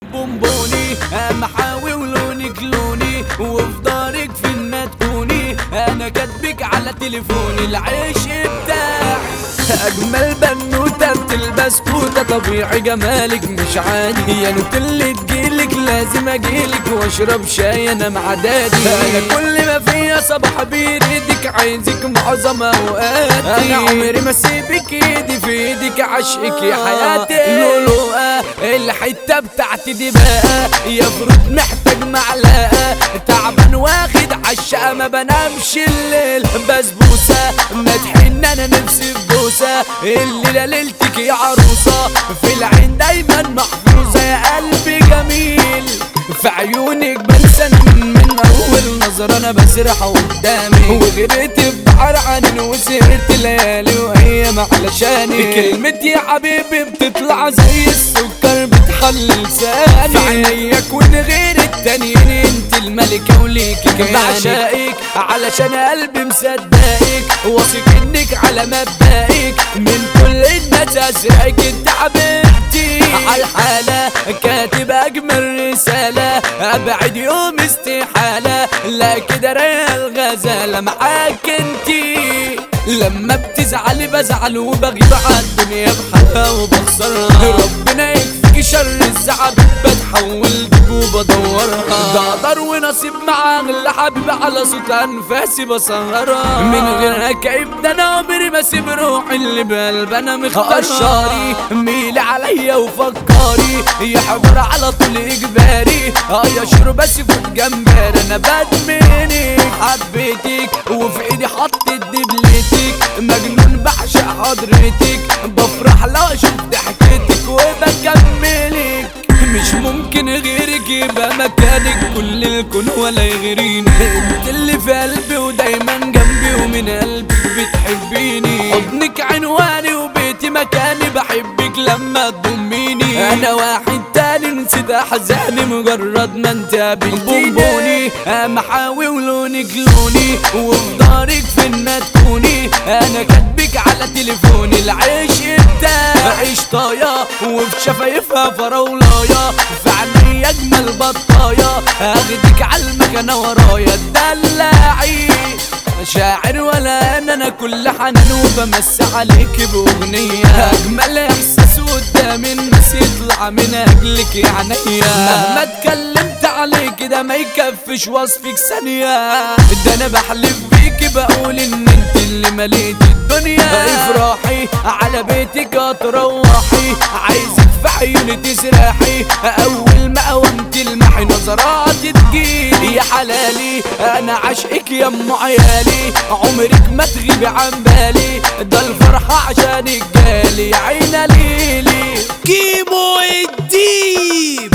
بونبوني محاوي ولونك لوني وفي دارك فين ما تكوني انا كاتبك على تليفوني العيش بتاعي. اجمل بنوتة بتلبس كوتة طبيعي جمالك مش عادي يا نوت اللي تجيلك لازم اجيلك واشرب شاي انا معدادي. انا كل ما فيا صباح بيريدك عايزك معظم اوقاتي انا عمري ما سيبك ايدي في ايدك عشقك يا حياتي. لولوقة الحتة بتاعتي دي بقى يا فروت محتاج معلقة تعبان واخد عالشقة ما بنامش الليل بسبوسة مدحن انا نفسي في بوسة الليلة ليلتك يا عروسة في العين دايما محفوظة يا قلبي جميل في عيونك بنسى من اول نظرة انا بسرح قدامي وغرقت في بحر عنين وسهرت ليالي وايام علشاني كلمتي يا حبيبي بتطلع زي السكر بتحل لساني في عينيك ومن غير التانيين انت الملكة وليكي كياني بعشقك علشان قلبي مصدقك واثق انك على مبدئك من كل الناس اسرقك انت حبيبتي عالحالة كاتب اجمل رسالة ابعد يوم استحالة لا كده رايق الغزالة معاك انتي لما بتزعلي بزعل وبغيب عالدنيا بحالها وبخسرها ربنا يكفيكي شر الزعل بتحول دب وبدورها ده قدر ونصيب مع اغلى حبيبي على صوت انفاسي بسهرها من غيرها كيف ده انا عمري ما اسيب روحي اللي بقلب انا مختارها قشاري ميلي عليا وفكري يا حجر على طول اجباري يا شرب سيفوت جمبري انا بدمنك حبيتك وفي ايدي حطيت دبلتك مجنون بعشق حضرتك بفرح لو اشوف ضحكتك وبكملك مش ممكن غيرك يبقى مكانك كل الكون ولا يغريني انت اللي في قلبي ودايما جنبي ومن قلبك بتحبيني حضنك عنواني وبيتي مكاني بحبك لما تضميني انا واحد تاني نسيت احزاني مجرد ما انت قابلتيني بونبوني محاوي ولونك لوني وفي دارك فين ما تكوني انا كاتبك على تليفوني العيش بتاعي عيش طايا وفي شفايفها فراولايا في عيني اجمل بطايا اخدك عالمكنة ورايا تدلعي شاعر ولا انا كل حنان وبمس عليك باغنية اجمل احساس قدام الناس يطلع من اجلك يا عينيا مهما اتكلمت عليك ده ما يكفيش وصفك ثانية ده انا بحلف بيكي بقول ان انت اللي مليت الدنيا افرحي على بيتك هتروحي عايزك في عيوني تسرحي اول ما قومت المحي نظراتي تجيلي يا حلالي انا عاشقك يا ام عيالي عمرك ما تغيبي عن بالي ده الفرحة عشانك جالي يا عينا ليلي كيمو الديب.